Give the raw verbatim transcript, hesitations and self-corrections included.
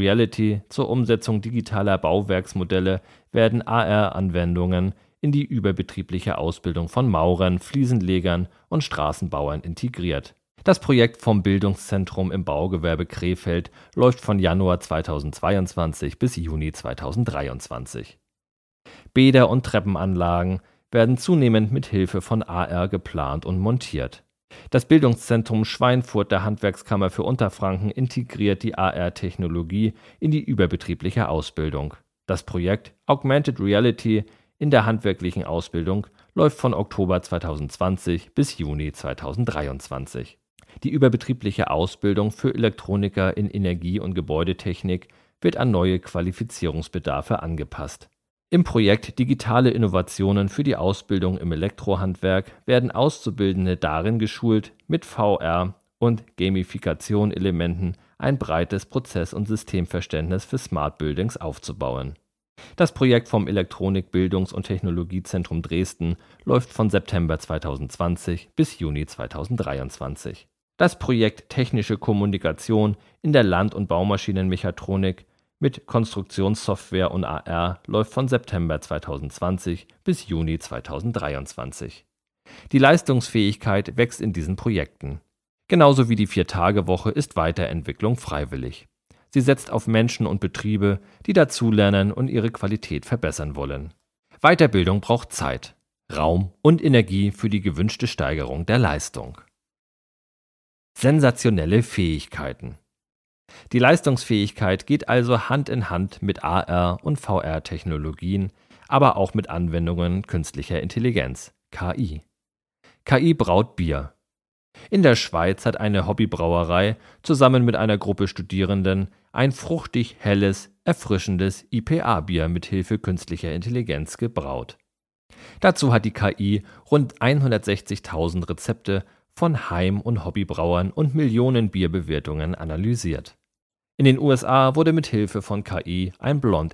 Reality zur Umsetzung digitaler Bauwerksmodelle werden A R-Anwendungen in die überbetriebliche Ausbildung von Maurern, Fliesenlegern und Straßenbauern integriert. Das Projekt vom Bildungszentrum im Baugewerbe Krefeld läuft von Januar zweitausendzweiundzwanzig bis Juni zweitausenddreiundzwanzig. Bäder und Treppenanlagen werden zunehmend mit Hilfe von A R geplant und montiert. Das Bildungszentrum Schweinfurt der Handwerkskammer für Unterfranken integriert die A R-Technologie in die überbetriebliche Ausbildung. Das Projekt Augmented Reality in der handwerklichen Ausbildung läuft von Oktober zweitausendzwanzig bis Juni zweitausenddreiundzwanzig. Die überbetriebliche Ausbildung für Elektroniker in Energie- und Gebäudetechnik wird an neue Qualifizierungsbedarfe angepasst. Im Projekt Digitale Innovationen für die Ausbildung im Elektrohandwerk werden Auszubildende darin geschult, mit V R und Gamifikation-Elementen ein breites Prozess- und Systemverständnis für Smart Buildings aufzubauen. Das Projekt vom Elektronik-, Bildungs- und Technologiezentrum Dresden läuft von September zweitausendzwanzig bis Juni zweitausenddreiundzwanzig. Das Projekt Technische Kommunikation in der Land- und Baumaschinenmechatronik mit Konstruktionssoftware und A R läuft von September zweitausendzwanzig bis Juni zweitausenddreiundzwanzig. Die Leistungsfähigkeit wächst in diesen Projekten. Genauso wie die Vier-Tage-Woche ist Weiterentwicklung freiwillig. Sie setzt auf Menschen und Betriebe, die dazulernen und ihre Qualität verbessern wollen. Weiterbildung braucht Zeit, Raum und Energie für die gewünschte Steigerung der Leistung. Sensationelle Fähigkeiten. Die Leistungsfähigkeit geht also Hand in Hand mit A R- und V R-Technologien, aber auch mit Anwendungen künstlicher Intelligenz, K I. K I braut Bier. In der Schweiz hat eine Hobbybrauerei zusammen mit einer Gruppe Studierenden ein fruchtig helles, erfrischendes I P A-Bier mit Hilfe künstlicher Intelligenz gebraut. Dazu hat die K I rund hundertsechzigtausend Rezepte von Heim- und Hobbybrauern und Millionen Bierbewertungen analysiert. In den U S A wurde mit Hilfe von K I ein Blonde